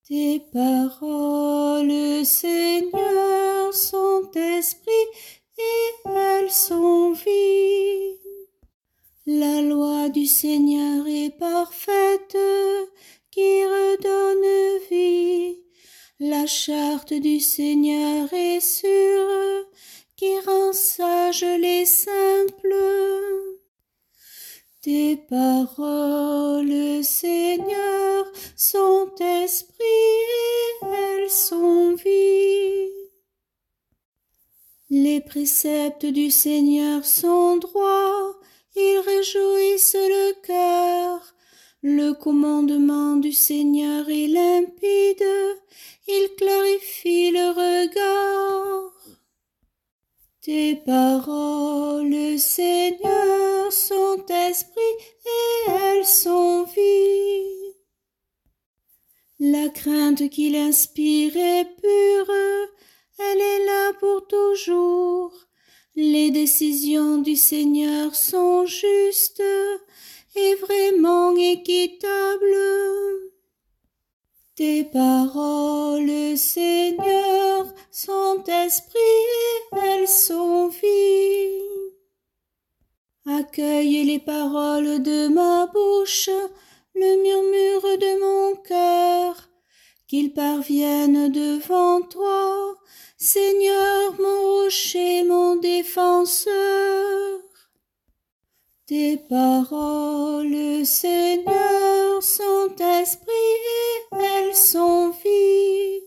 Tes paroles, Seigneur, sont esprit et elles sont vie. La loi du Seigneur est parfaite, qui redonne vie. La charte du Seigneur est sûre, qui rend sages les simples. Tes paroles, Seigneur, sont esprit et elles sont vie. Les préceptes du Seigneur sont droits, ils réjouissent le cœur. Le commandement du Seigneur est limpide, il clarifie le regard. Tes paroles, Seigneur, sont esprit et elles sont vie. La crainte qu'il inspire est pure, elle est là pour toujours. Les décisions du Seigneur sont justes et vraiment équitables. Tes paroles, Seigneur, sont esprit et elles sont vie. Accueille les paroles de ma bouche, le murmure de mon cœur, qu'ils parviennent devant toi, Seigneur, mon rocher, mon défenseur. Tes paroles, Seigneur, sont esprit et elles sont vie.